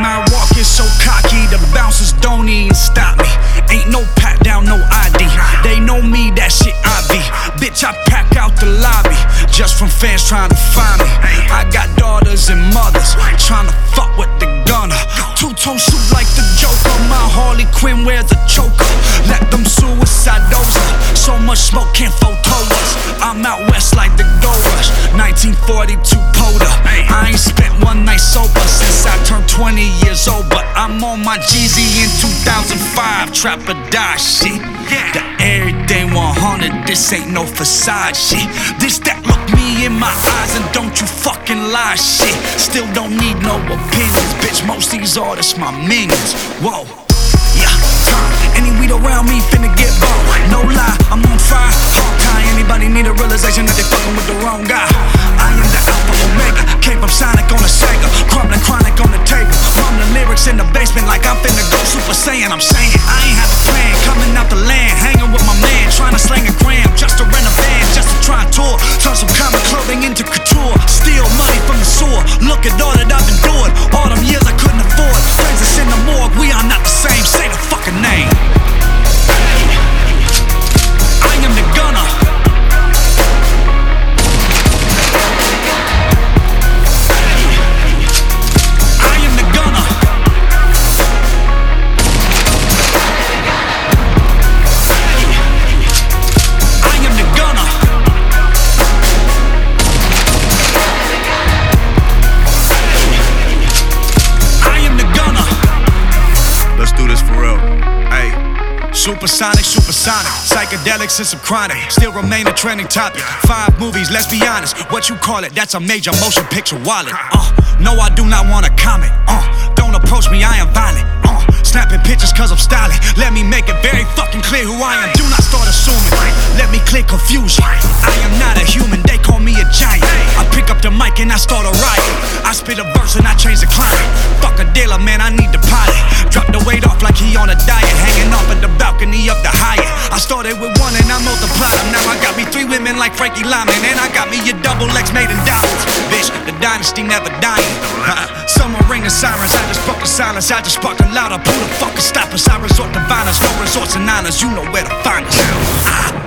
My walk is so cocky, the bouncers don't even stop me. Ain't no pat down, no ID. They know me, that shit I be. Bitch, I pack out the lobby just from fans trying to find me. I got daughters and mothers trying to fuck with the gunner. Two-tone suit like the Joker. My Harley Quinn wears a choker. Let them suicide dozer. So much smoke can't photo us. I'm out west like the Gold Rush. 1942 Poda. I ain't spent one night sober since I turned 20 years old, but I'm on my Jeezy in 2005. Trap or die shit. The everyday 100. This ain't no facade shit. This that look me in my eyes and don't you fucking lie shit. Still don't need no opinions, bitch. Most these artists my minions. Whoa. Yeah, any weed around me finna get bought. No lie, I'm on fire. Hawkeye, anybody need a realization that they fucking with the wrong guy. I am the Alpha Omega, came from Sonic on a Sega, crumbling chronic on the table, mumbling lyrics in the basement like I'm finna go Super Saiyan. I'm saying I ain't have a plan, coming out the land, hanging with my man, trying to slang a gram just to rent a van, just to try and tour, turn some common clothing into couture, steal money from the sewer. Look at all that I've endured, all them years I couldn't afford. Friends that's in the morgue, we are not the same. Say the fucking name. I am the gunner. I am the gunner. I am the gunner. I am the gunner. Let's do this for real. Hey, supersonic, psychedelics and some chronic. Still remain a trending topic. 5 movies, let's be honest. What you call it? That's a major motion picture wallet. No, I do not wanna comment. Don't approach me, I am violent. Snapping pictures cause I'm styling. Let me make it very fucking clear who I am. Do not start assuming. Let me clear confusion. I am not a human, they call me a giant. I pick up the mic and I start a riot. I spit a verse and I change the climate. Fuck a dealer, man, I need the pilot. Drop the weight off like he on a diet. Hanging off at the balcony of the Hyatt. I started with one and I multiplied them. Now I got me 3 women like Frankie Lyman. And I got me a double X made in diamonds. Bitch, the dynasty never dying. Some are ringing sirens, I just broke the silence. I just sparked a louder. Who the fuck can stop us? I resort to violence, no resorts and honors. You know where to find us.